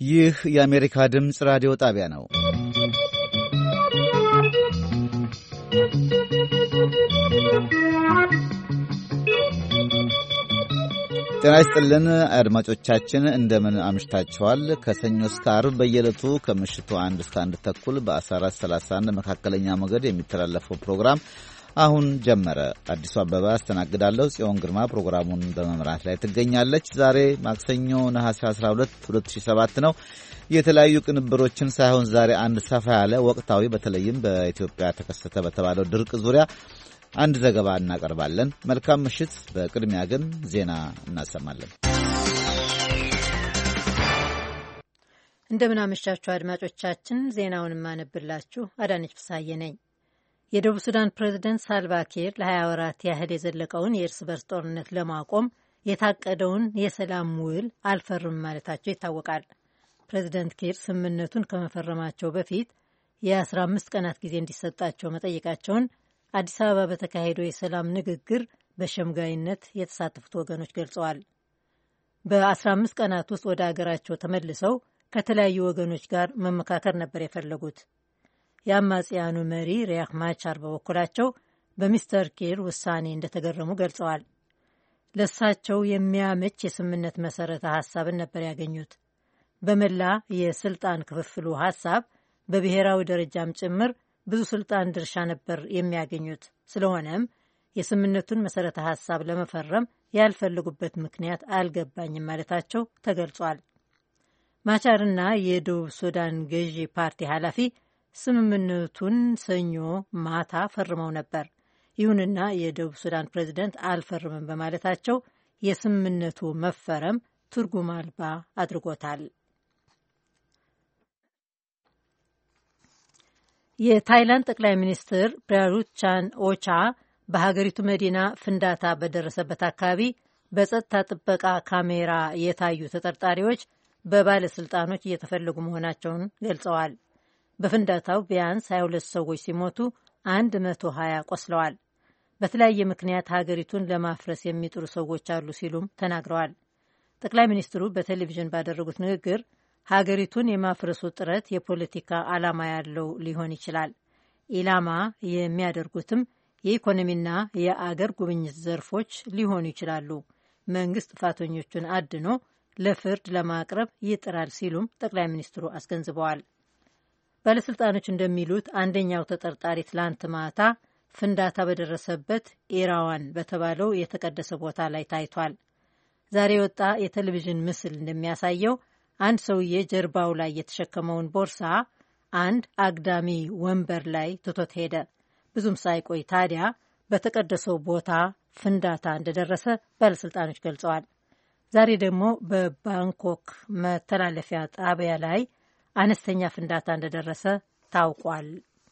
ይህ የአሜሪካ ድምፅ ራዲዮ ጣቢያ ነው። ጤና ይስጥልን አድማጮቻችን፣ እንደምን አምሽታችኋል? ከሰኞ እስከ ዓርብ በየዕለቱ ከምሽቱ 1 እስከ 1 ተኩል በ1431 መካከለኛ ሞገድ የሚተላለፈው ፕሮግራም አሁን ጀመረ። አዲሱ አበባ አስተናግዳለሁ። ጽዮን ግርማ ፕሮግራሙን በመምራት ላይ ትገኛለች። ዛሬ ማክሰኞ ነሐሴ 12 2007 ነው። የተለያዩ ቅንብሮችን ሳይሆን ዛሬ አንድ ሰፋ ያለ ወቅታዊ በተለይም በኢትዮጵያ ተከሰተ በተባለው ድርቅ ዙሪያ አንድ ዘገባ እናቀርባለን። መልካም ምሽት። በቅድሚያ ግን ዜና እናሰማለን። እንደምን አመሻችሁ አድማጮቻችን። ዜናውን የማነብላችሁ አዳነች ፍሳዬ ነኝ። የደቡብ ሱዳን ፕሬዝደንት ሳልቫኪር ለ20 ወራት ያህል የዘለቀውን የእርስ በርስ ጦርነት ለማቆም የታቀደውን የሰላም ውል አልፈርም ማለታቸው ይታወቃል። ፕሬዝደንት ኪር ስምምነቱን ከመፈረማቸው በፊት የ15 ቀናት ጊዜ እንዲሰጣቸው መጠየቃቸውን አዲስ አበባ በተካሄደው የሰላም ንግግር በሸምጋይነት የተሳተፉት ወገኖች ገልጸዋል። በ15 ቀናት ውስጥ ወደ አገራቸው ተመልሰው ከተለያዩ ወገኖች ጋር መመካከር ነበር የፈለጉት። የአማጽያኑ መሪ ሪያክ ማቻር በበኩላቸው በሚስተር ኪር ውሳኔ እንደተገረሙ ገልጸዋል። ለሳቸው የሚያመች የስምምነት መሰረተ ሀሳብን ነበር ያገኙት። በመላ የስልጣን ክፍፍሉ ሀሳብ በብሔራዊ ደረጃም ጭምር ብዙ ስልጣን ድርሻ ነበር የሚያገኙት። ስለሆነም የስምምነቱን መሰረተ ሀሳብ ለመፈረም ያልፈለጉበት ምክንያት አልገባኝም ማለታቸው ተገልጿል። ማቻርና የደቡብ ሱዳን ገዢ ፓርቲ ኃላፊ ስምምነቱን ሰኞ ማታ ፈርመው ነበር። ይሁንና የደቡብ ሱዳን ፕሬዝደንት አልፈርምም በማለታቸው የስምምነቱ መፈረም ትርጉም አልባ አድርጎታል። የታይላንድ ጠቅላይ ሚኒስትር ፕራዩት ቻን ኦቻ በሀገሪቱ መዲና ፍንዳታ በደረሰበት አካባቢ በጸጥታ ጥበቃ ካሜራ የታዩ ተጠርጣሪዎች በባለስልጣኖች እየተፈለጉ መሆናቸውን ገልጸዋል። በፍንዳታው ቢያንስ 22 ሰዎች ሲሞቱ 120 ቆስለዋል። በተለያየ ምክንያት ሀገሪቱን ለማፍረስ የሚጥሩ ሰዎች አሉ ሲሉም ተናግረዋል። ጠቅላይ ሚኒስትሩ በቴሌቪዥን ባደረጉት ንግግር ሀገሪቱን የማፍረሱ ጥረት የፖለቲካ ዓላማ ያለው ሊሆን ይችላል፣ ኢላማ የሚያደርጉትም የኢኮኖሚና የአገር ጉብኝት ዘርፎች ሊሆኑ ይችላሉ፣ መንግስት ጥፋተኞቹን አድኖ ለፍርድ ለማቅረብ ይጥራል ሲሉም ጠቅላይ ሚኒስትሩ አስገንዝበዋል። ባለሥልጣኖች እንደሚሉት አንደኛው ተጠርጣሪ ትላንት ማታ ፍንዳታ በደረሰበት ኢራዋን በተባለው የተቀደሰ ቦታ ላይ ታይቷል። ዛሬ የወጣ የቴሌቪዥን ምስል እንደሚያሳየው አንድ ሰውዬ ጀርባው ላይ የተሸከመውን ቦርሳ አንድ አግዳሚ ወንበር ላይ ትቶት ሄደ። ብዙም ሳይቆይ ታዲያ በተቀደሰው ቦታ ፍንዳታ እንደደረሰ ባለሥልጣኖች ገልጸዋል። ዛሬ ደግሞ በባንኮክ መተላለፊያ ጣቢያ ላይ አነስተኛ ፍንዳታ እንደደረሰ ታውቋል።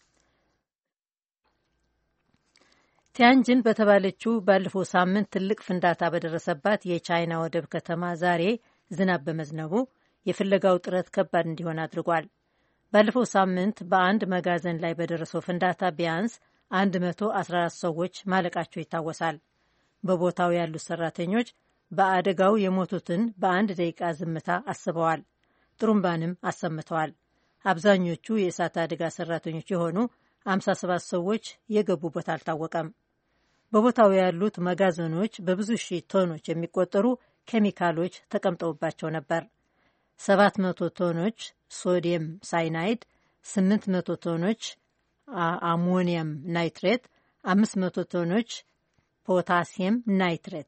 ቲያንጅን በተባለችው ባለፈው ሳምንት ትልቅ ፍንዳታ በደረሰባት የቻይና ወደብ ከተማ ዛሬ ዝናብ በመዝነቡ የፍለጋው ጥረት ከባድ እንዲሆን አድርጓል። ባለፈው ሳምንት በአንድ መጋዘን ላይ በደረሰው ፍንዳታ ቢያንስ 114 ሰዎች ማለቃቸው ይታወሳል። በቦታው ያሉት ሰራተኞች በአደጋው የሞቱትን በአንድ ደቂቃ ዝምታ አስበዋል። ጥሩምባንም አሰምተዋል። አብዛኞቹ የእሳት አደጋ ሰራተኞች የሆኑ 57 ሰዎች የገቡበት አልታወቀም። በቦታው ያሉት መጋዘኖች በብዙ ሺህ ቶኖች የሚቆጠሩ ኬሚካሎች ተቀምጠውባቸው ነበር። 700 ቶኖች ሶዲየም ሳይናይድ፣ 800 ቶኖች አሞኒየም ናይትሬት፣ 500 ቶኖች ፖታሲየም ናይትሬት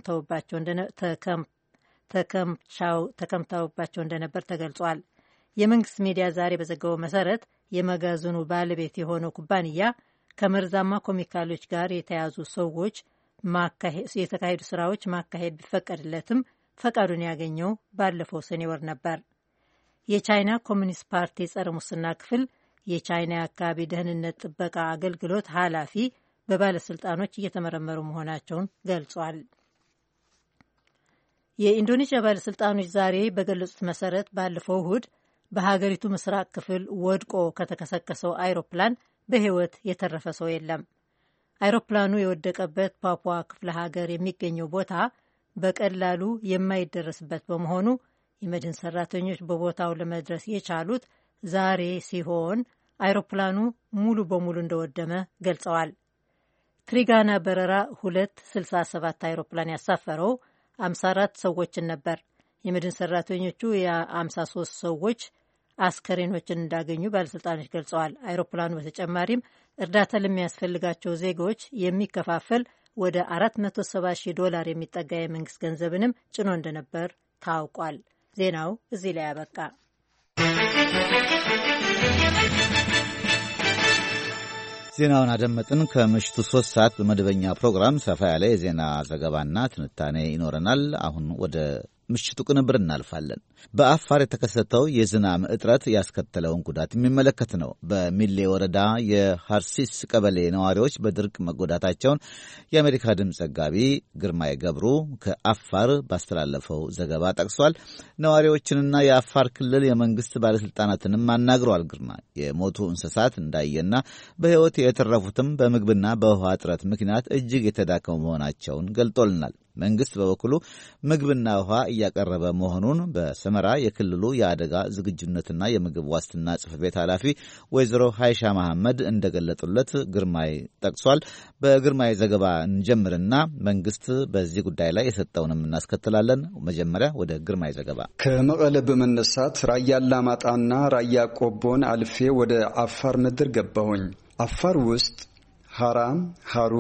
ተከምተውባቸው እንደነበር ተገልጿል። የመንግስት ሚዲያ ዛሬ በዘገበው መሰረት የመጋዘኑ ባለቤት የሆነው ኩባንያ ከመርዛማ ኬሚካሎች ጋር የተያዙ ሰዎች የተካሄዱ ስራዎች ማካሄድ ቢፈቀድለትም ፈቃዱን ያገኘው ባለፈው ሰኔ ወር ነበር። የቻይና ኮሚኒስት ፓርቲ ጸረ ሙስና ክፍል የቻይና የአካባቢ ደህንነት ጥበቃ አገልግሎት ኃላፊ በባለስልጣኖች እየተመረመሩ መሆናቸውን ገልጿል። የኢንዶኔዥያ ባለስልጣኖች ዛሬ በገለጹት መሰረት ባለፈው እሁድ በሀገሪቱ ምስራቅ ክፍል ወድቆ ከተከሰከሰው አይሮፕላን በሕይወት የተረፈ ሰው የለም። አይሮፕላኑ የወደቀበት ፓፑዋ ክፍለ ሀገር የሚገኘው ቦታ በቀላሉ የማይደረስበት በመሆኑ የመድን ሰራተኞች በቦታው ለመድረስ የቻሉት ዛሬ ሲሆን አይሮፕላኑ ሙሉ በሙሉ እንደወደመ ገልጸዋል። ትሪጋና በረራ 267 አይሮፕላን ያሳፈረው 54 ሰዎችን ነበር። የመድን ሰራተኞቹ የ53 ሰዎች አስከሬኖችን እንዳገኙ ባለሥልጣኖች ገልጸዋል። አይሮፕላኑ በተጨማሪም እርዳታ ለሚያስፈልጋቸው ዜጎች የሚከፋፈል ወደ $470,000 የሚጠጋ የመንግስት ገንዘብንም ጭኖ እንደነበር ታውቋል። ዜናው እዚህ ላይ ያበቃ። ዜናውን አደመጥን። ከምሽቱ 3 ሰዓት በመደበኛ ፕሮግራም ሰፋ ያለ የዜና ዘገባና ትንታኔ ይኖረናል። አሁን ወደ ምሽቱ ቅንብር እናልፋለን። በአፋር የተከሰተው የዝናብ እጥረት ያስከተለውን ጉዳት የሚመለከት ነው። በሚሌ ወረዳ የሐርሲስ ቀበሌ ነዋሪዎች በድርቅ መጎዳታቸውን የአሜሪካ ድምፅ ዘጋቢ ግርማይ ገብሩ ከአፋር ባስተላለፈው ዘገባ ጠቅሷል። ነዋሪዎችንና የአፋር ክልል የመንግስት ባለስልጣናትንም አናግሯል። ግርማ የሞቱ እንስሳት እንዳየና በሕይወት የተረፉትም በምግብና በውሃ እጥረት ምክንያት እጅግ የተዳከሙ መሆናቸውን ገልጦልናል። መንግስት በበኩሉ ምግብና ውሃ እያቀረበ መሆኑን በሰመራ የክልሉ የአደጋ ዝግጁነትና የምግብ ዋስትና ጽሕፈት ቤት ኃላፊ ወይዘሮ ሃይሻ መሐመድ እንደገለጡለት ግርማይ ጠቅሷል። በግርማይ ዘገባ እንጀምርና መንግስት በዚህ ጉዳይ ላይ የሰጠውንም እናስከትላለን። መጀመሪያ ወደ ግርማይ ዘገባ። ከመቀለ በመነሳት ራያ አላማጣና ራያ ቆቦን አልፌ ወደ አፋር ምድር ገባሁኝ። አፋር ውስጥ ሐራም፣ ሐሩ፣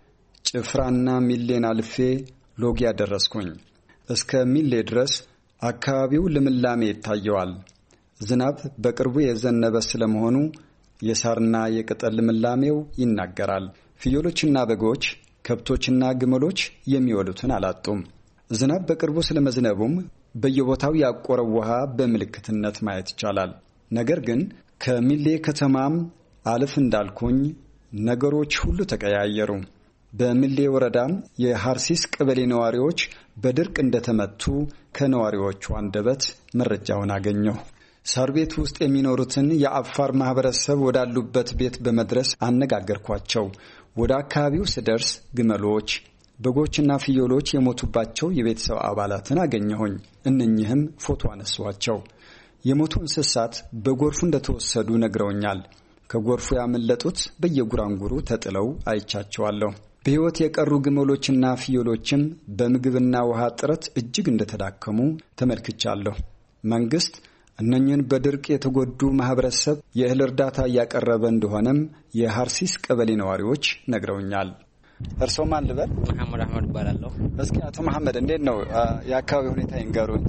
ጭፍራና ሚሌን አልፌ ሎጊያ ደረስኩኝ። እስከ ሚሌ ድረስ አካባቢው ልምላሜ ይታየዋል። ዝናብ በቅርቡ የዘነበ ስለመሆኑ የሳርና የቅጠል ልምላሜው ይናገራል። ፍየሎችና በጎች፣ ከብቶችና ግመሎች የሚወሉትን አላጡም። ዝናብ በቅርቡ ስለመዝነቡም በየቦታው ያቆረው ውሃ በምልክትነት ማየት ይቻላል። ነገር ግን ከሚሌ ከተማም አልፍ እንዳልኩኝ ነገሮች ሁሉ ተቀያየሩ። በሚሌ ወረዳ የሐርሲስ ቀበሌ ነዋሪዎች በድርቅ እንደተመቱ ከነዋሪዎቹ አንደበት መረጃውን አገኘሁ። ሳር ቤት ውስጥ የሚኖሩትን የአፋር ማህበረሰብ ወዳሉበት ቤት በመድረስ አነጋገርኳቸው። ወደ አካባቢው ስደርስ ግመሎች፣ በጎችና ፍየሎች የሞቱባቸው የቤተሰብ አባላትን አገኘሁኝ። እነኚህም ፎቶ አነሷቸው። የሞቱ እንስሳት በጎርፉ እንደተወሰዱ ነግረውኛል። ከጎርፉ ያመለጡት በየጉራንጉሩ ተጥለው አይቻቸዋለሁ። በሕይወት የቀሩ ግመሎችና ፍየሎችም በምግብና ውሃ እጥረት እጅግ እንደተዳከሙ ተመልክቻለሁ። መንግስት እነኝህን በድርቅ የተጎዱ ማህበረሰብ የእህል እርዳታ እያቀረበ እንደሆነም የሐርሲስ ቀበሌ ነዋሪዎች ነግረውኛል። እርስዎ ማን ልበል? መሐመድ አህመድ እባላለሁ። እስኪ አቶ መሐመድ እንዴት ነው የአካባቢ ሁኔታ ይንገሩን።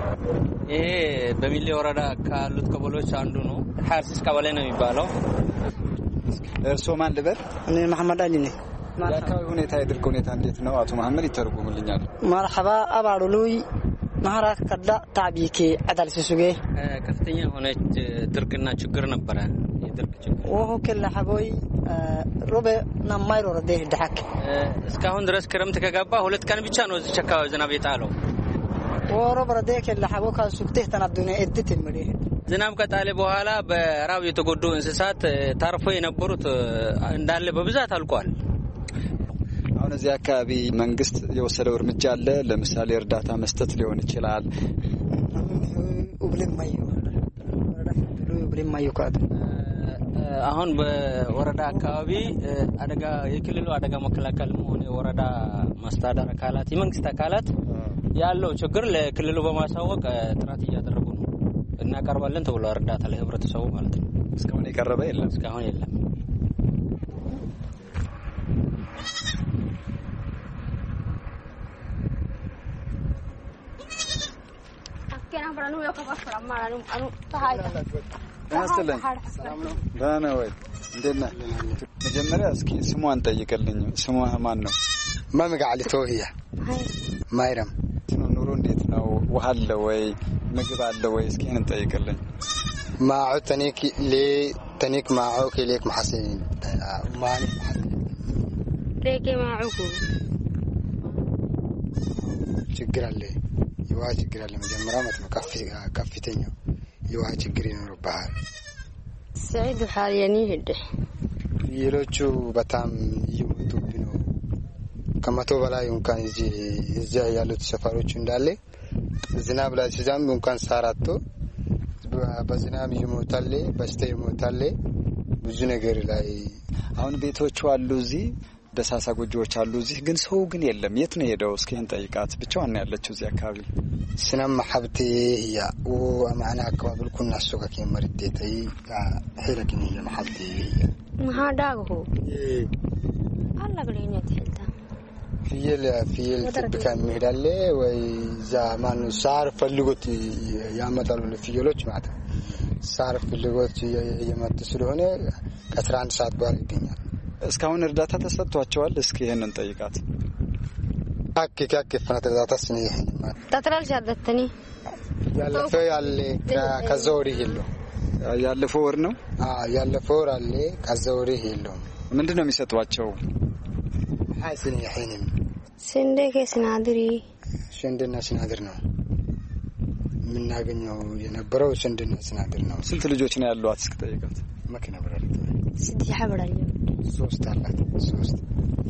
ይሄ በሚሌ ወረዳ ካሉት ቀበሌዎች አንዱ ነው። ሐርሲስ ቀበሌ ነው የሚባለው። እርስዎ ማን ልበል? እኔ መሐመድ አሊ ነኝ። የአካባቢ ሁኔታ የድርቅ ሁኔታ እንዴት ነው? አቶ መሐመድ ይተርጉሙልኛል። መርሐባ አባሉሉይ ማራ ከዳ ታቢኬ አዳልሲሱጌ ከፍተኛ የሆነች ድርቅና ችግር ነበረ። የድርቅ ችግር ወሆ ከለ ሐቦይ ሮበ ናማይሮ ረደ ደሐክ እስካሁን ድረስ ክረምት ከገባ 2 ቀን ብቻ ነው እዚህ አካባቢ ዝናብ የጣለው። ወሮበ ረደ ከለ ሐቦ ካሱክቴ ተናዱነ እድት ምሪ ዝናብ ከጣለ በኋላ በራብ የተጎዱ እንስሳት ታርፎ የነበሩት እንዳለ በብዛት አልቋል። አሁን እዚህ አካባቢ መንግስት የወሰደው እርምጃ አለ? ለምሳሌ እርዳታ መስጠት ሊሆን ይችላል። አሁን በወረዳ አካባቢ አደጋ የክልሉ አደጋ መከላከል ሆነ የወረዳ ማስተዳደር አካላት የመንግስት አካላት ያለው ችግር ለክልሉ በማሳወቅ ጥረት እያደረጉ ነው። እናቀርባለን ተብሎ እርዳታ ለህብረተሰቡ ማለት ነው። እስካሁን የቀረበ የለም። እስካሁን የለም። ደህና ወይ? እንዴት ነህ? መጀመሪያ እስኪ ስሟን ጠይቅልኝ። ስሟ ማን ነው? ማምጋዓሊ ተውሂያ ማይረም። ኑሮ እንዴት ነው? ውሃ አለ ወይ? ምግብ አለ ወይ? እስኪ እኔን ጠይቅልኝ። ማዑ ተኒክ ማዑ ከሌክ ማሐሰን ማኒ ለኬ ማዑኩ ችግር አለ። የውሃ ችግር አለ። መጀመሪያ ማለት ነው ከፍተኛው የውሃ ችግር ይኖርብሃል። ሰዒድ ሐሪያኒ ሄደ ሌሎቹ በጣም እየሞቱብኝ ነው። ከመቶ በላይ እንኳን እዚህ ያሉት ሰፈሮች እንዳለ ዝናብ ላይ ሲዘንብ እንኳን ሳራቶ በዝናብ ይሞታል በስተ ይሞታል ብዙ ነገር ላይ አሁን ቤቶች አሉ እዚህ በሳሳ ጎጆዎች አሉ እዚህ ግን ሰው ግን የለም የት ነው ሄደው እስኪ እንጠይቃት ብቻዋን ያለችው እዚህ አካባቢ سنم حبتي هي ومعنا أكبر كنا سوق كي مردتي حيلكني هي محبتي هي ما داغو الله قلينا تحلتا في تبكان مهدالة وزمان صار فلقت يا مثلا في يلوش معه صار فلقت يمتصل هنا كسران ساعات باردين እስካሁን እርዳታ ተሰጥቷቸዋል እስኪ ይሄንን ጠይቃት አከከከ ፈናተዳታ ስኒ ተጥራል ጃደተኒ ያለፈው ያለ ከዘውሪ ሄሎ ያለፈው ወር ነው ያለፈው ወር አለ ከዘውሪ ሄሎ ምንድነው የሚሰጧቸው ሐሰን ይሄንም ስንዴ ስንዴና ስናድር ነው ምናገኘው የነበረው ስንዴና ስናድር ነው ስንት ልጆች ነው ያሏት እስኪ ጠይቃት መኪና ብራለች ስንት ያብራል 3 አላት 3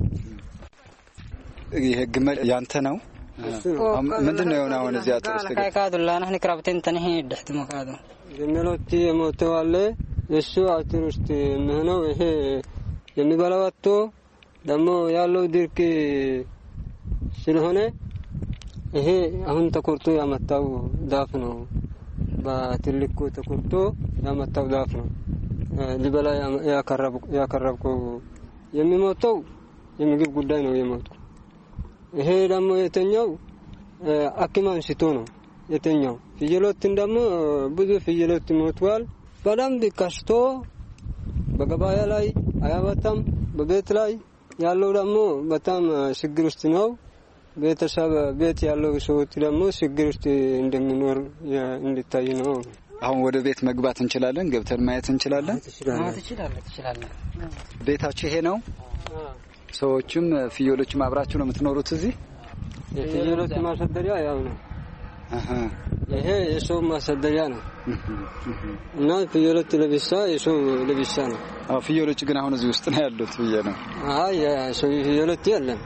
ይሄ ግመል ያንተ ነው ምንድነው የሆነ አሁን እዚህ አጥርስ ካካዱላ ነህ ክራብተን ተነህ ድህት መካዱ ግመሎች ሞተዋል እሱ አጥር ውስጥ ምን ይሄ የሚበላዋቶ ደግሞ ያለው ድርቅ ስለሆነ ይሄ አሁን ተቆርጦ ያመጣው ዳፍ ነው በትልቁ ተቆርጦ ያመጣው ዳፍ ነው ሊበላ ያቀረብኩ የሚሞተው የምግብ ጉዳይ ነው የሞተው ይሄ ደግሞ የተኛው አኪማን ሲቶ ነው የተኛው ፍየሎት ደግሞ ብዙ ፍየሎት ሞተዋል በደንብ ከሽቶ በገበያ ላይ አያወጣም በቤት ላይ ያለው ደግሞ በጣም ችግር ውስጥ ነው ቤተሰብ ቤት ያለው ሰዎች ደግሞ ችግር ውስጥ እንደሚኖር እንዲታይ ነው አሁን ወደ ቤት መግባት እንችላለን ገብተን ማየት እንችላለን ትችላለን ቤታችሁ ይሄ ነው ሰዎችም ፍየሎችም አብራችሁ ነው የምትኖሩት እዚህ የፍየሎች ማሰደሪያ ያው ነው ይሄ የሰው ማሰደሪያ ነው እና ፍየሎች ለብቻ የሰው ለብቻ ነው ፍየሎች ግን አሁን እዚህ ውስጥ ነው ያሉት ብዬ ነው የሰው ፍየሎች የለም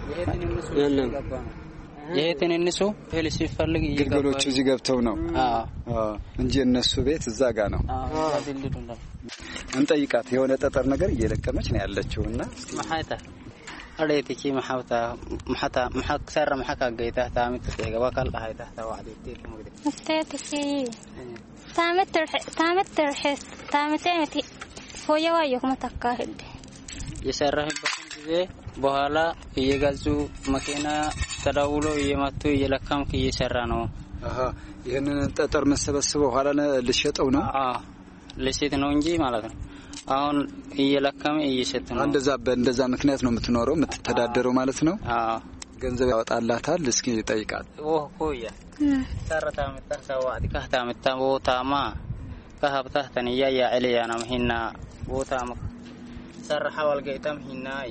የትንንሱ ፖሊስ ይፈልግ ግልገሎቹ እዚህ ገብተው ነው እንጂ እነሱ ቤት እዛ ጋር ነው እንጠይቃት የሆነ ጠጠር ነገር እየለቀመች ነው ያለችውና ማሐታ አለይተቺ ማሐታ ሰራ ማሐካ ገይታ ታምት ተገባካል አይታ ተዋዕደቲ ሙግዲ استاتي ታመተርቲ ሆያዋየሁ መተካህድ የሰራህበት ጊዜ በኋላ እየጋዙ መኪና ተዳውሎ እየመጡ እየለካምክ እየሰራ ነው ይሄንን ጠጠር መሰበስበው ኋላ ልሸጠው ነው ለሴት ነው እንጂ ማለት ነው አሁን እየለካም እየሸጥ ነው እንደዛ ምክንያት ነው የምትኖረው የምትተዳደረው ማለት ነው ገንዘብ ያወጣላታል እስኪ ጠይቃት ሆያ ሰራታ መጣሳዋዲ ካህታ መጣቦታማ ካህብታ ተንያ ያዕሊያ ነው ሂና ቦታማ ሰራ حوال ገይታም ሂናይ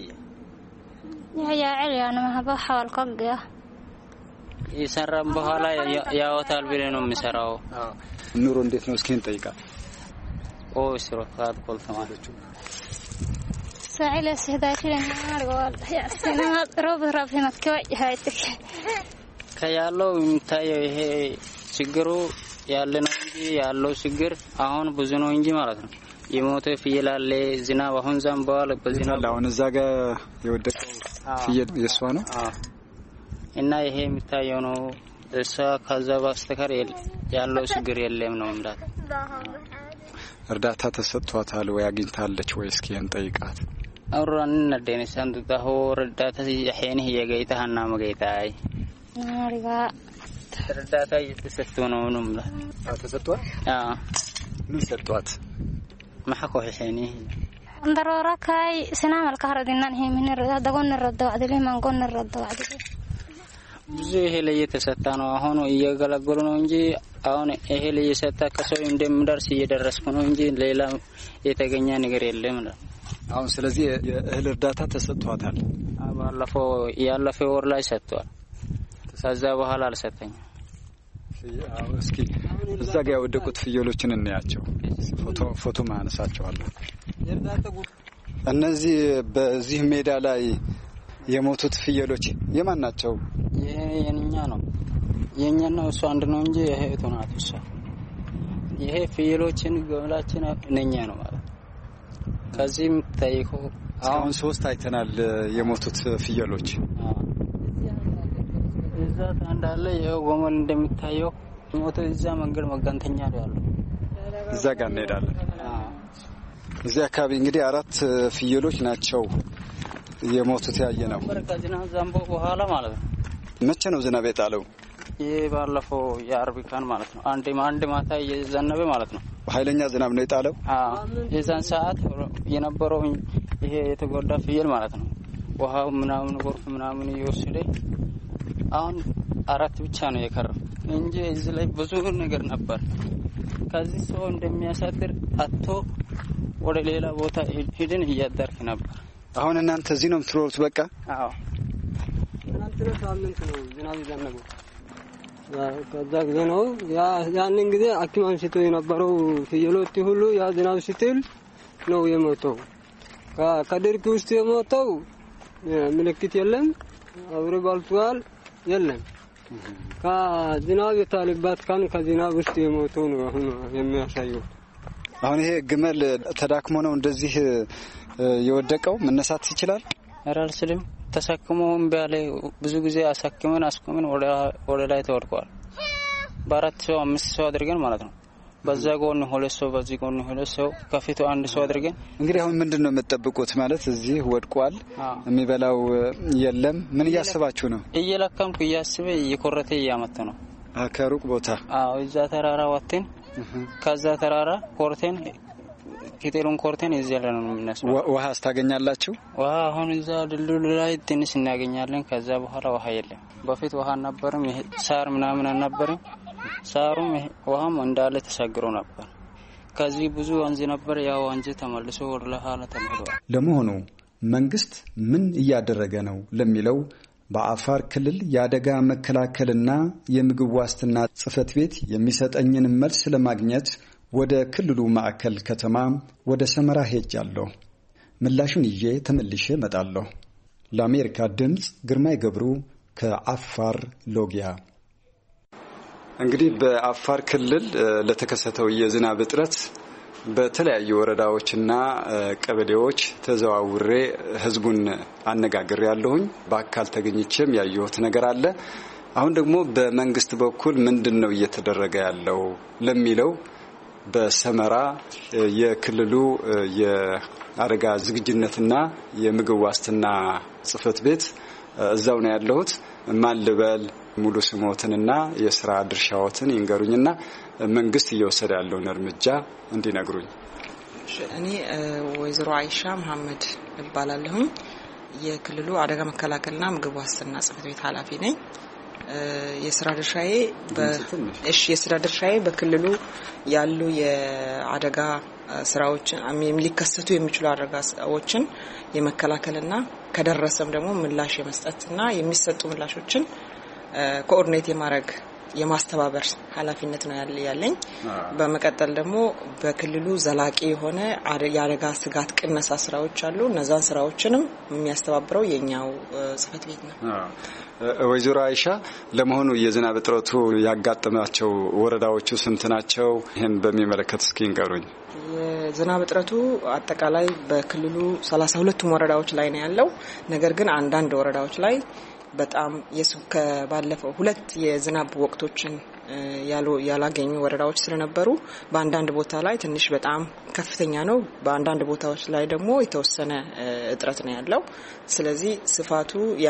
ያዕሊያ ነው ማባ حوال ከገያ ይሰራም በኋላ ያወጣል ብለ ነው የሚሰራው ኑሮ እንዴት ነው እስኪ እንጠይቃት ስሮታት ቆልተማለች ساعله سهداشين አርገዋል ያስናት ሮብ መከው ያይተክ ከያለው የምታየው ይሄ ችግሩ ያለ ነው እንጂ ያለው ችግር አሁን ብዙ ነው እንጂ ማለት ነው የሞተ ፍየል አለ ዝናብ አሁን ዘንቧል በዝናብ አሁን እዛ ጋር የወደቀው ፍየል የሷ ነው እና ይሄ የምታየው ነው እሷ ከዛ በስተቀር ያለው ችግር የለም ነው ማለት እርዳታ ተሰጥቷታል ወይ አግኝታለች ወይ እስኪ እንጠይቃት አውራን ነደኔ ሰንዱታው እርዳታ ይሄንህ የገይታና መገይታይ ናሪጋ እርዳታ እየተሰጠው ነው ማለት ተሰጥቷል ምን ሰጥቷት ማሐኮ ይሄንህ እንደሮራካይ ሰናም አልካረዲናን ይሄ ምን እርዳታ ጎን እርዳታ አድልህ ማን ጎን እርዳታ አድልህ ብዙ ይሄ ለየተሰጣ ነው አሁን እየገለገሉ ነው እንጂ አሁን ይሄ ለየሰጣ ከሰው እንደምደርስ እየደረስኩ ነው እንጂ ሌላ የተገኘ ነገር የለም ነው አሁን ስለዚህ የእህል እርዳታ ተሰጥቷታል ያለፈው ወር ላይ ሰጥቷል ከዛ በኋላ አልሰጠኝም እስኪ እዛ ጋር ወደቁት ፍየሎችን እንያቸው ፎቶ ማነሳቸዋለሁ እነዚህ በዚህ ሜዳ ላይ የሞቱት ፍየሎች የማን ናቸው? ይሄ የኛ ነው። የኛና እሱ አንድ ነው እንጂ ይሄ እቶናት እሱ ይሄ ፍየሎችን ገበላችን ነኛ ነው ማለት ከዚህም ታይቆ አሁን 3 አይተናል የሞቱት ፍየሎች እዛ እንዳለ ይሄው ጎመል እንደምታየው ሞተ እዛ መንገድ መጋንተኛ ነው ያለው እዛ ጋር እንሄዳለን እዚህ አካባቢ እንግዲህ 4 ፍየሎች ናቸው የሞቱት ያየነው በረካዝና ዛምቦ በኋላ ማለት ነው መቼ ነው ዝናብ የጣለው ባለፈው የአርብ ቀን ማለት ነው አንድ ማታ የዘነበ ማለት ነው ኃይለኛ ዝናብ ነው የጣለው የዛን ሰዓት የነበረው ይሄ የተጎዳ ፍየል ማለት ነው ውሃው ምናምን ጎርፍ ምናምን ይወስደ አሁን 4 ብቻ ነው የቀረው እንጂ እዚህ ላይ ብዙ ነገር ነበር ከዚህ ሰው እንደሚያሳድር አጥቶ ወደ ሌላ ቦታ ሄደን እያደርክ ነበር አሁን እናንተ እዚህ ነው የምትሮጡት በቃ አዎ እናንተ ሳምንት ነው ዝናብ ይዘነበው ከዛ ጊዜ ነው ያንን ጊዜ አኪማን ሲቶ የነበረው ፍየሎች ሁሉ ያ ዝናብ ሲጥል ነው የሞተው ከድርቅ ውስጥ የሞተው ምልክት የለም አብሮ ባልቷል የለም ከዝናብ የታለባት ካን ከዝናብ ውስጥ የሞተው ነው አሁን የሚያሳየው አሁን ይሄ ግመል ተዳክሞ ነው እንደዚህ የወደቀው መነሳት ይችላል አራልስልም ተሳክሞም ባለ ብዙ ጊዜ አስቆመን ወደ ላይ ተወርቋል በአራት ሰው 5 ሰው አድርገን ማለት ነው በዛ ጎን 2 ሰው በዚህ ጎን 2 ሰው ከፊቱ 1 ሰው አድርገን እንግዲህ አሁን ምንድነው የምትጠብቁት ማለት እዚህ ወድቋል የሚበላው የለም ምን ያስባችሁ ነው እየለካምኩ ያስበ እየቆረተ ያመጣ ነው ከሩቅ ቦታ እዛ ተራራ ወጥተን ከዛ ተራራ ኮርተን ኪቴሉን ኮርተን እዚህ ያለ ነው የምናስበው ውሃ አስተገኛላችሁ ውሃ አሁን እዛ ድልድሉ ላይ ትንሽ እናገኛለን ከዛ በኋላ ውሃ የለም በፊት ውሃ ነበርም ሳር ምናምን አልነበረም ሳሩም ውሃም እንዳለ ተሻግሮ ነበር ከዚህ ብዙ ወንዝ ነበር ያው ወንዝ ተመልሶ ወደ ኋላ ተመልሷል ለመሆኑ መንግስት ምን እያደረገ ነው ለሚለው በአፋር ክልል የአደጋ መከላከልና የምግብ ዋስትና ጽሕፈት ቤት የሚሰጠኝን መልስ ለማግኘት ወደ ክልሉ ማዕከል ከተማ ወደ ሰመራ ሄጃለሁ ምላሹን ይዤ ተመልሼ እመጣለሁ ለአሜሪካ ድምጽ ግርማይ ገብሩ ከአፋር ሎጊያ እንግዲህ በአፋር ክልል ለተከሰተው የዝናብ እጥረት በተለያዩ ወረዳዎችና ቀበሌዎች ተዘዋውሬ ህዝቡን አነጋግሬያለሁኝ በአካል ተገኝቼም ያየሁት ነገር አለ አሁን ደግሞ በመንግስት በኩል ምንድነው እየተደረገ ያለው ለሚለው በሰመራ የክልሉ የአደጋ ዝግጁነትና የምግብ ዋስትና ጽሕፈት ቤት እዛው ነው ያለሁት ማን ልበል ሙሉ ስሞትንና የሥራ ድርሻዎትን ይንገሩኝና መንግስት እየወሰደ ያለውን እርምጃ እንዲነግሩኝ እኔ ወይዘሮ አይሻ መሐመድ እባላለሁ የክልሉ አደጋ መከላከልና ምግብ ዋስትና ጽሕፈት ቤት ኃላፊ ነኝ የሥራ ድርሻዬ በክልሉ ያሉ የአደጋ ስራዎችን ሊከሰቱ የሚችሉ አደጋዎችን የመከላከልና ከደረሰም ደግሞ ምላሽ የመስጠትና የሚሰጡ ምላሾችን ኮኦርዲኔት የማድረግ የማስተባበር ኃላፊነት ነው ያለኝ በመቀጠል ደግሞ በክልሉ ዘላቂ የሆነ የአደጋ ስጋት ቅነሳ ስራዎች አሉ እነዛን ስራዎችንም የሚያስተባብረው የኛው ጽሕፈት ቤት ነው ወይዘሮ አይሻ ለመሆኑ የዝናብ እጥረቱ ያጋጠማቸው ወረዳዎቹ ስንት ናቸው ይሄን በሚመለከት እስኪ ንገሩኝ የዝናብ እጥረቱ አጠቃላይ በክልሉ 32 ወረዳዎች ላይ ነው ያለው ነገር ግን አንዳንድ ወረዳዎች ላይ በጣም ከባለፈው 2 የዝናብ ወቅቶችን ያላገኙ ወረዳዎች ስለነበሩ በአንዳንድ ቦታ ላይ ትንሽ በጣም ከፍተኛ ነው በአንዳንድ ቦታዎች ላይ ደግሞ የተወሰነ እጥረት ነው ያለው ስለዚህ ስፋቱ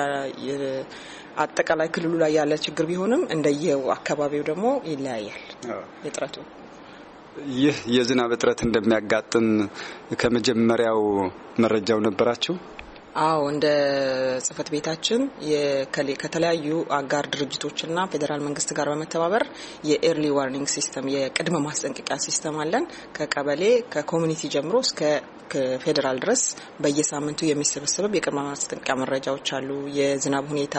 አጠቃላይ ክልሉ ላይ ያለ ችግር ቢሆንም እንደየው አካባቢው ደግሞ ይለያያል እጥረቱ ይህ የዝናብ እጥረት እንደሚያጋጥም ከመጀመሪያው መረጃው ነበራችሁ አዎ እንደ ጽሕፈት ቤታችን ከተለያዩ አጋር ድርጅቶችና ፌደራል መንግስት ጋር በመተባበር የኤርሊ ዋርኒንግ ሲስተም የቅድመ ማስጠንቀቂያ ሲስተም አለን ከቀበሌ ከኮሚኒቲ ጀምሮ እስከ ፌደራል ድረስ በየሳምንቱ የሚሰበሰበው የቅድመ ማስጠንቀቂያ መረጃዎች አሉ የዝናብ ሁኔታ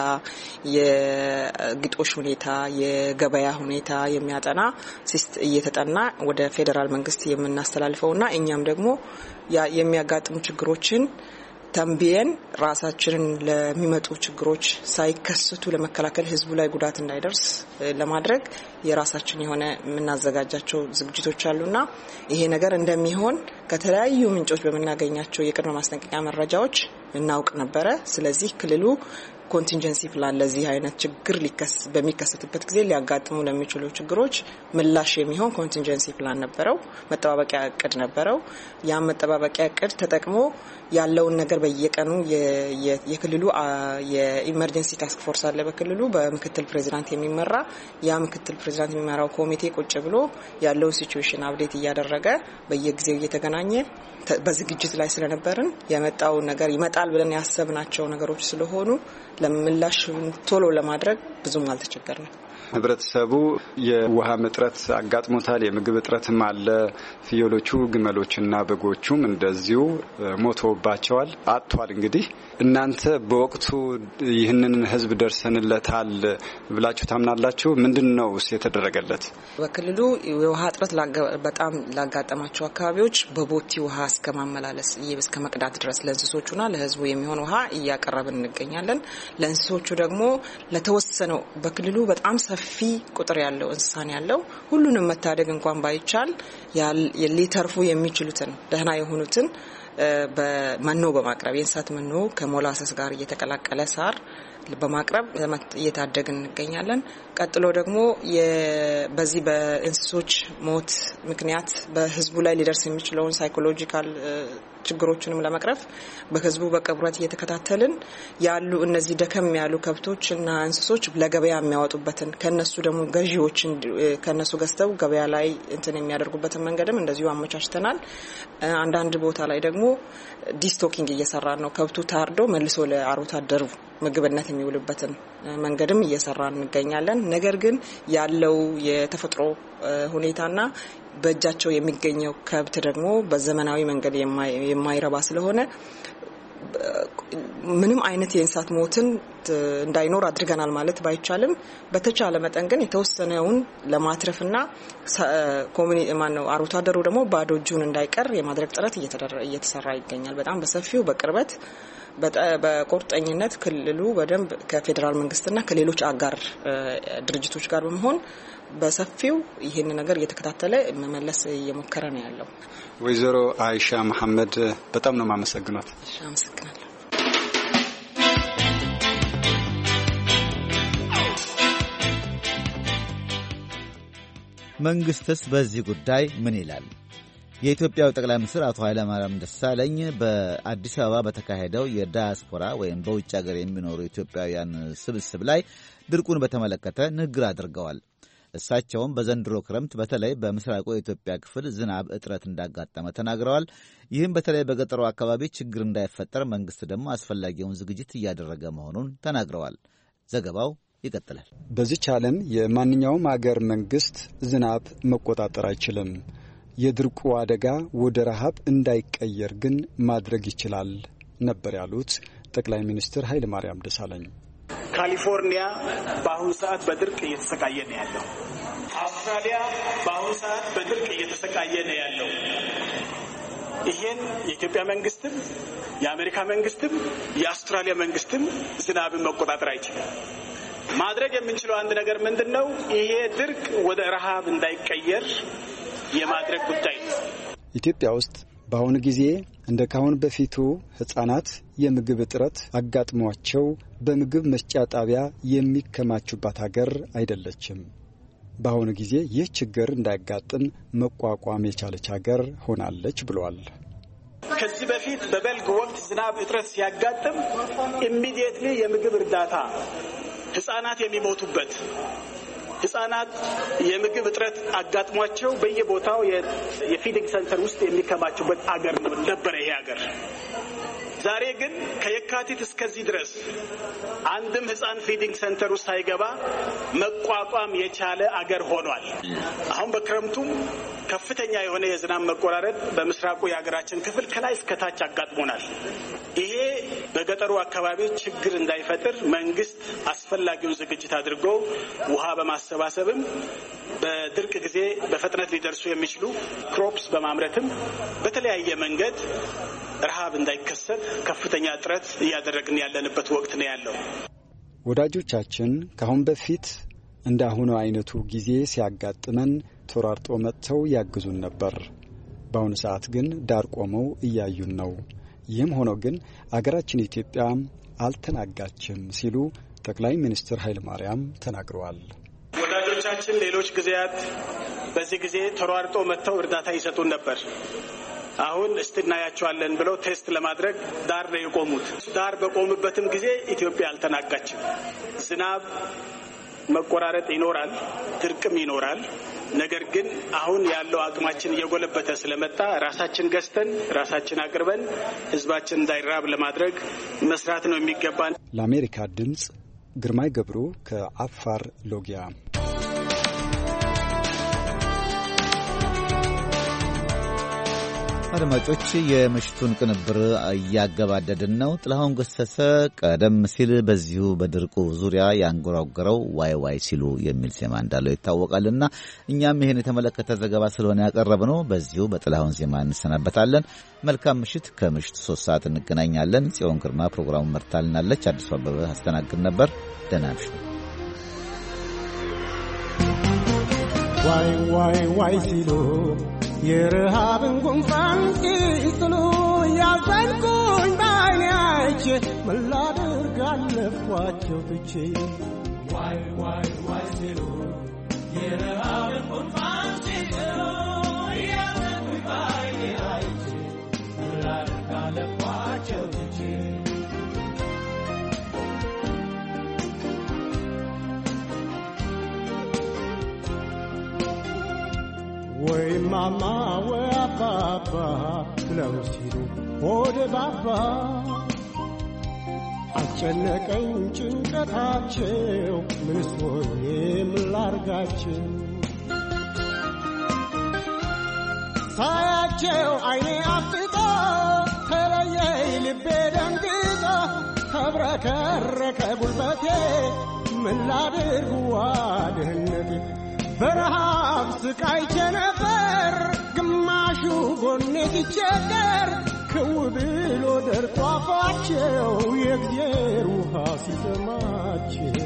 የግጦሽ ሁኔታ የገበያ ሁኔታ የሚያጠና እየተጠና ወደ ፌደራል መንግስት የምናስተላልፈውና እኛም ደግሞ የሚያጋጥሙ ችግሮችን ተንብየን ራሳችንን ለሚመጡ ችግሮች ሳይከሰቱ ለመከላከል ህዝቡ ላይ ጉዳት እንዳይደርስ ለማድረግ የራሳችን የሆነ የምናዘጋጃቸው ዝግጅቶች አሉና ይሄ ነገር እንደሚሆን ከተለያዩ ምንጮች በመናገኛቸው የቅድመ ማስጠንቀቂያ መረጃዎች እናውቅ ነበረ። ስለዚህ ክልሉ ኮንቲንጀንሲ ፕላን ለዚህ አይነት ችግር በሚከሰትበት ጊዜ ሊያጋጥሙ ለሚችሉ ችግሮች ምላሽ የሚሆን ኮንቲንጀንሲ ፕላን ነበረው፣ መጠባበቂያ እቅድ ነበረው። ያ መጠባበቂያ እቅድ ተጠቅሞ ያለውን ነገር በየቀኑ የክልሉ የኢመርጀንሲ ታስክ ፎርስ አለ በክልሉ በምክትል ፕሬዚዳንት የሚመራ ያ ምክትል ፕሬዚዳንት የሚመራው ኮሚቴ ቁጭ ብሎ ያለው ሲቹዌሽን አፕዴት እያደረገ በየጊዜው እየተገናኘ በዝግጅት ላይ ስለነበርን የመጣው ነገር ይመጣል ብለን ያሰብናቸው ነገሮች ስለሆኑ ለምላሽ ቶሎ ለማድረግ ብዙም አልተቸገርንም። ህብረተሰቡ የውሃ እጥረት አጋጥሞታል፣ የምግብ እጥረትም አለ። ፍየሎቹ፣ ግመሎችና በጎቹም እንደዚሁ ሞተውባቸዋል፣ አጥቷል። እንግዲህ እናንተ በወቅቱ ይህንን ህዝብ ደርሰንለታል ብላችሁ ታምናላችሁ? ምንድነው የተደረገለት? በክልሉ የውሃ እጥረት በጣም ላጋጠማቸው አካባቢዎች በቦቲ ውሃ እስከማመላለስ እስከ መቅዳት ድረስ ለእንስሶቹና ለህዝቡ የሚሆን ውሃ እያቀረብን እንገኛለን። ለእንስሶቹ ደግሞ ለተወሰነው በክልሉ በጣም ሰፊ ቁጥር ያለው እንስሳን ያለው ሁሉንም መታደግ እንኳን ባይቻል ሊተርፉ የሚችሉትን ደህና የሆኑትን በመኖ በማቅረብ የእንስሳት መኖ ከሞላሰስ ጋር እየተቀላቀለ ሳር በማቅረብ እየታደግን እንገኛለን። ቀጥሎ ደግሞ በዚህ በእንስሶች ሞት ምክንያት በህዝቡ ላይ ሊደርስ የሚችለውን ሳይኮሎጂካል ችግሮችንም ለመቅረፍ በህዝቡ በቅርበት እየተከታተልን ያሉ እነዚህ ደከም ያሉ ከብቶችና እንስሶች ለገበያ የሚያወጡበትን ከነሱ ደግሞ ገዢዎችን ከነሱ ገዝተው ገበያ ላይ እንትን የሚያደርጉበትን መንገድም እንደዚሁ አመቻችተናል። አንዳንድ ቦታ ላይ ደግሞ ዲስቶኪንግ እየሰራን ነው። ከብቱ ታርዶ መልሶ ለአርብቶ አደሩ ምግብነት የሚውልበትን መንገድም እየሰራን እንገኛለን። ነገር ግን ያለው የተፈጥሮ ሁኔታና በእጃቸው የሚገኘው ከብት ደግሞ በዘመናዊ መንገድ የማይረባ ስለሆነ ምንም አይነት የእንስሳት ሞትን እንዳይኖር አድርገናል ማለት ባይቻልም በተቻለ መጠን ግን የተወሰነውን ለማትረፍና አርብቶ አደሩ ደግሞ ባዶ እጁን እንዳይቀር የማድረግ ጥረት እየተሰራ ይገኛል። በጣም በሰፊው በቅርበት በቁርጠኝነት ክልሉ በደንብ ከፌደራል መንግስትና ከሌሎች አጋር ድርጅቶች ጋር በመሆን በሰፊው ይሄን ነገር እየተከታተለ መመለስ እየሞከረ ነው ያለው። ወይዘሮ አይሻ መሐመድ በጣም ነው ማመሰግናት። አመሰግናለሁ። መንግስትስ በዚህ ጉዳይ ምን ይላል? የኢትዮጵያው ጠቅላይ ሚኒስትር አቶ ኃይለማርያም ደሳለኝ በአዲስ አበባ በተካሄደው የዳያስፖራ ወይም በውጭ ሀገር የሚኖሩ ኢትዮጵያውያን ስብስብ ላይ ድርቁን በተመለከተ ንግግር አድርገዋል። እሳቸውም በዘንድሮ ክረምት በተለይ በምስራቁ የኢትዮጵያ ክፍል ዝናብ እጥረት እንዳጋጠመ ተናግረዋል። ይህም በተለይ በገጠሩ አካባቢ ችግር እንዳይፈጠር መንግስት ደግሞ አስፈላጊውን ዝግጅት እያደረገ መሆኑን ተናግረዋል። ዘገባው ይቀጥላል። በዚች ዓለም የማንኛውም አገር መንግስት ዝናብ መቆጣጠር አይችልም። የድርቁ አደጋ ወደ ረሃብ እንዳይቀየር ግን ማድረግ ይችላል ነበር ያሉት ጠቅላይ ሚኒስትር ኃይለማርያም ደሳለኝ። ካሊፎርኒያ በአሁኑ ሰዓት በድርቅ እየተሰቃየ ነው ያለው። አውስትራሊያ በአሁኑ ሰዓት በድርቅ እየተሰቃየ ነው ያለው። ይሄን የኢትዮጵያ መንግስትም የአሜሪካ መንግስትም የአውስትራሊያ መንግስትም ዝናብን መቆጣጠር አይችልም። ማድረግ የምንችለው አንድ ነገር ምንድነው? ይሄ ድርቅ ወደ ረሃብ እንዳይቀየር የማድረግ ጉዳይ ነው። ኢትዮጵያ ውስጥ በአሁኑ ጊዜ እንደ ካሁን በፊቱ ህጻናት የምግብ እጥረት አጋጥሟቸው በምግብ መስጫ ጣቢያ የሚከማቹባት ሀገር አይደለችም። በአሁኑ ጊዜ ይህ ችግር እንዳያጋጥም መቋቋም የቻለች ሀገር ሆናለች ብሏል። ከዚህ በፊት በበልግ ወቅት ዝናብ እጥረት ሲያጋጥም ኢሚዲየትሊ የምግብ እርዳታ ህጻናት የሚሞቱበት ህጻናት የምግብ እጥረት አጋጥሟቸው በየቦታው የፊዲንግ ሴንተር ውስጥ የሚከማቹበት አገር ነበር ይሄ ሀገር። ዛሬ ግን ከየካቲት እስከዚህ ድረስ አንድም ህጻን ፊዲንግ ሴንተር ውስጥ ሳይገባ መቋቋም የቻለ አገር ሆኗል። አሁን በክረምቱም ከፍተኛ የሆነ የዝናብ መቆራረጥ በምስራቁ የሀገራችን ክፍል ከላይ እስከ ታች አጋጥሞናል። ይሄ በገጠሩ አካባቢ ችግር እንዳይፈጠር መንግስት አስፈላጊውን ዝግጅት አድርጎ ውሃ በማሰባሰብም በድርቅ ጊዜ በፍጥነት ሊደርሱ የሚችሉ ክሮፕስ በማምረትም በተለያየ መንገድ ረሃብ እንዳይከሰት ከፍተኛ ጥረት እያደረግን ያለንበት ወቅት ነው ያለው። ወዳጆቻችን ከአሁን በፊት እንዳሁኑ አይነቱ ጊዜ ሲያጋጥመን ተሯርጦ መጥተው ያግዙን ነበር። በአሁኑ ሰዓት ግን ዳር ቆመው እያዩን ነው። ይህም ሆኖ ግን አገራችን ኢትዮጵያ አልተናጋችም ሲሉ ጠቅላይ ሚኒስትር ኃይለ ማርያም ተናግረዋል። ወዳጆቻችን ሌሎች ጊዜያት በዚህ ጊዜ ተሯርጦ መጥተው እርዳታ ይሰጡን ነበር። አሁን እናያቸዋለን ብለው ቴስት ለማድረግ ዳር ነው የቆሙት። ዳር በቆሙበትም ጊዜ ኢትዮጵያ አልተናጋችም። ዝናብ መቆራረጥ ይኖራል፣ ድርቅም ይኖራል። ነገር ግን አሁን ያለው አቅማችን እየጎለበተ ስለመጣ ራሳችን ገዝተን ራሳችን አቅርበን ህዝባችን እንዳይራብ ለማድረግ መስራት ነው የሚገባን። ለአሜሪካ ድምጽ ግርማይ ገብሩ ከአፋር ሎጊያ። አድማጮች የምሽቱን ቅንብር እያገባደድን ነው። ጥላሁን ገሰሰ ቀደም ሲል በዚሁ በድርቁ ዙሪያ ያንጎራጎረው ዋይ ዋይ ሲሉ የሚል ዜማ እንዳለው ይታወቃልና እኛም ይህን የተመለከተ ዘገባ ስለሆነ ያቀረብነው በዚሁ በጥላሁን ዜማ እንሰናበታለን። መልካም ምሽት። ከምሽቱ 3 ሰዓት እንገናኛለን። ጽዮን ግርማ ፕሮግራሙን መርታልናለች። አዲሱ አበበ አስተናግድ ነበር። ደህና ምሽቱ። ዋይ ዋይ ዋይ ሲሉ የረሃብን ጉንፋን ሲጥሉ ያዘንኩኝ በዓይኔ አይቼ ምን ላድርግ አለፏቸው ትቼ። ዋይ ዋይ ዋይ ሲሉ የረሃብን ጉንፋን ሲጥሉ ያዘንኩኝ በዓይኔ አይቼ ምን ላድርግ አለፏቸው ትቼ። ወይ ማማ ወይ አባባ ብለው ሲሉ ሆዴ ባባ አስጨነቀኝ ጭንቀታቸው ምንስ ሆኜ ምን ላርጋቸው። ሳያቸው አይኔ አፍጥጦ ተለየኝ ልቤ ደንግጦ ተብረከረከ ጉልበቴ ምን ላድርግ ዋድህነቴ። በረሃብ ስቃይቼ ነበር ግማሹ ጎኔ ሲቸገር ክው ብሎ ደርቆ አፋቸው የእግዚአብሔር ውሃ ሲሰማቸው።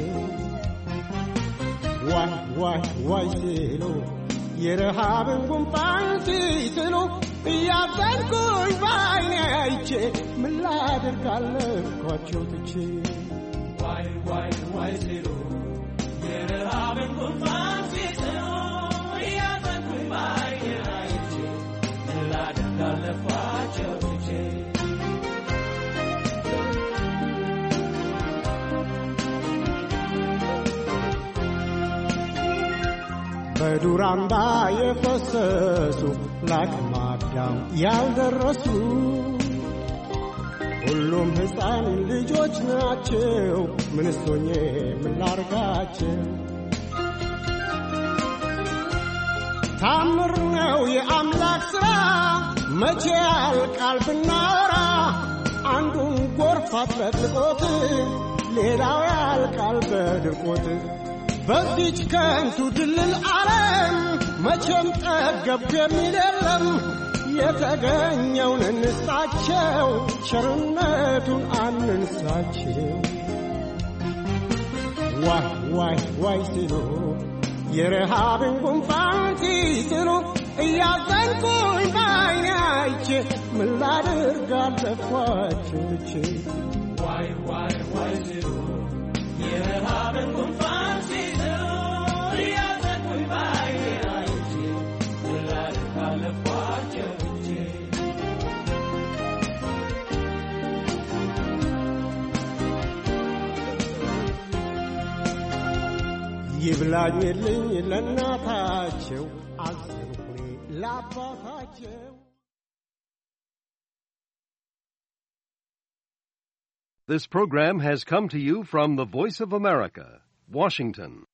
ዋይ ዋይ ዋይ ሲሉ የረሃብን ጉንፋን ሲስሉ እያዘንኩኝ በዓይኔ አይቼ ምን ላድርግ አለኳቸው ትቼ። ዋይ ዋይ ዋይ ሲሉ የረሃብን ጉንፋን ሲስሉ እያዘንኩኝ በዓይኔ አይቼ ምን ላድርግ አለኳቸው ትቼ። በዱር አምባ የፈሰሱ ለአቅመ አዳም ያልደረሱ ሁሉም ሕፃን ልጆች ናቸው ምንስ ሆኜ ምን ላርጋቸው። ታምር ነው የአምላክ ሥራ መቼ ያልቃል ብናወራ። አንዱን ጎርፍ አጥለቅልቆት ሌላው ያልቃል በድርቆት። በዚች ከንቱ ድልል ዓለም መቼም ጠገብኩ የሚል የለም። የተገኘውን እንስጣቸው ቸርነቱን አንንሳቸው። ዋይ ዋይ ዋይ ሲሉ የረሃብን ጉንፋን ሲስሉ እያዘንኩኝ በዓይኔ አይቼ ምን ላድርግ አለኳቸው ትቼ። ዋይ ዋይ ዋይ ሲሉ የረሃብን ጉንፋን ሲስሉ እያዘንኩኝ በዓይኔ አይቼ ምን ላድርግ አለኳቸው ትቼ። ይብላኝልኝ ለእናታቸው አዘንኩኝ ለአባታቸው። This program has come to you from the Voice of America, Washington.